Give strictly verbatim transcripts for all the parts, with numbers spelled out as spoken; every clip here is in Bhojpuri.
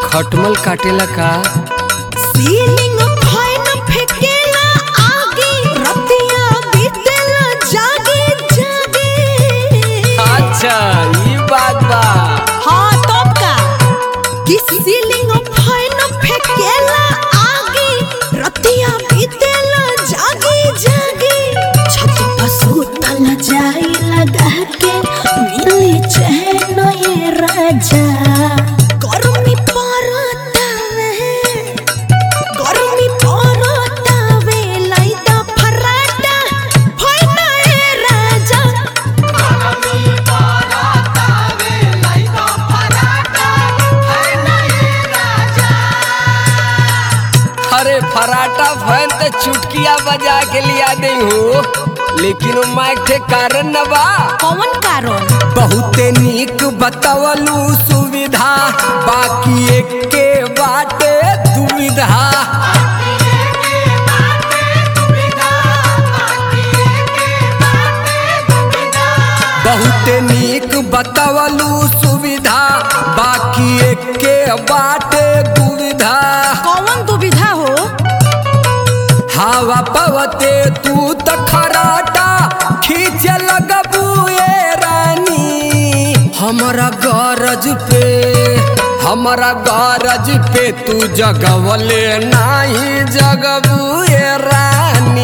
खटमल काटेला का सीलिंग फैन फेकेला आगे रतिया बीतेला जागे जागे। अच्छा ये बात बा। हाँ तब का कि सीलिंग फैन फेकेला आगे रतिया बीतेला जागे जागे। छत पर सुतल जाई लगा के मिली चैन ये राजा। गर्मी परतावे गर्मी परतावे लाइदा फराटा भइना ए राजा। गर्मी परतावे लाइदा फराटा भइना ए राजा। अरे फराटा फैन तो चुटकिया बजा के लिया दे हो, लेकिन वो माइक थे कारण न बा। कौन कारण? बहुते नीक बतावलू सुविधा, बाकी एक के बाटे दुविधा। बहुते नीक बतावलू सुविधा, बाकी एक के बाटे दुविधा। कौन दुविधा हो? हवा पवते तू त खराटा खींचे लगबू ए रानी। हमारा गरज पे हमारा गरज पे तू जगवले नाही जगबू ए रानी।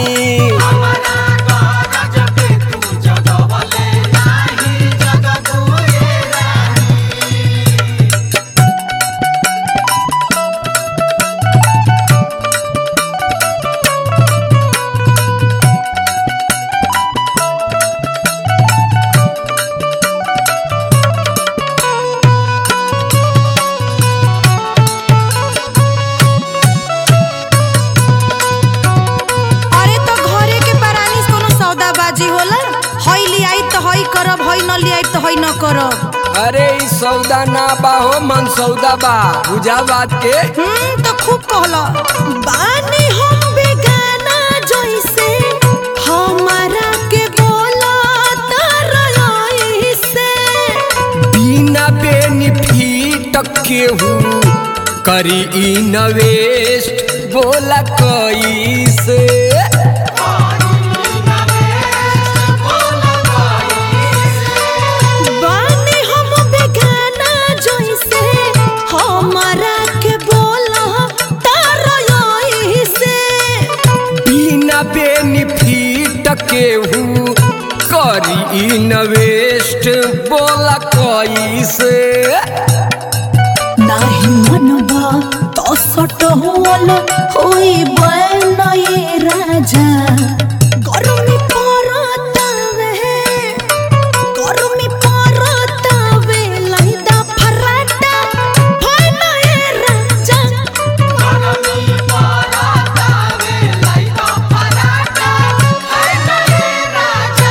न करब। अरे ई सौदा ना बा हो, मन सौदा बा, बुझा बात के। हम्म तो खूब कहला। बानी हम बेगाना जैसे हमारा के बोला तरई से। बिना बेनिफिट केहू करी इन्वेस्ट बोला कैसे। बेनिफिट केहू करी इन्वेस्ट बोला कैसे। नाही मनबा तो सट होल होई बन ये राजा। गर्मी परतावे गर्मी परतावे लाइदा फराटा भइना ए राजा। गर्मी परतावे लाइदा फराटा भइना ए राजा।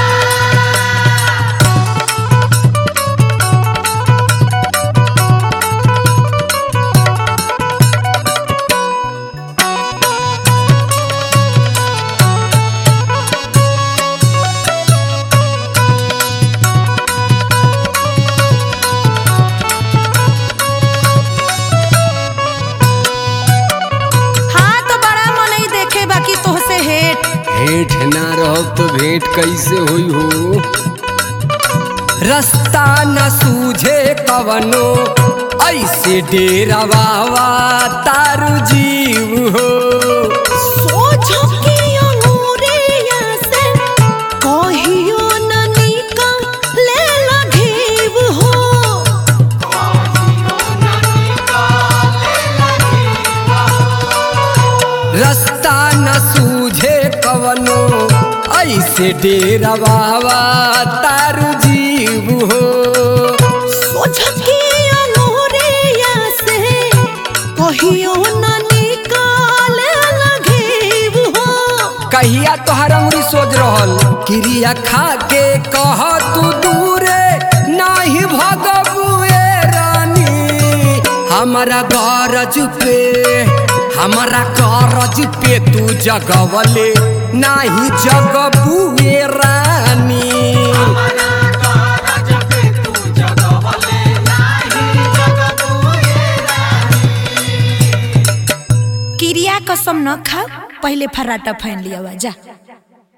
भेंट ना रहो तो भेंट कैसे हुई हो। रास्ता न सूझे कवनो ऐसे डेरा बाबा तारू जीव हो। सोचो कि अंगूरिया से कहियो न निकले लगीव हो। रास्ता न सूझे कवनो ऐसे डेरा बाबा तारू जीव हो। सोचो कि अंगूरिया से कहियो न निकले लगीव हो। कहिया तोहर अंगुरी सोच रहल, क्रिया खा के कह तू दूरे नाही भगबू ए रानी। हमारा गरज पे हमारा गरज पे तू जगवले नाही जगबू ए रानी। कसम न खा, पहले फराटा फाइन लिया जा।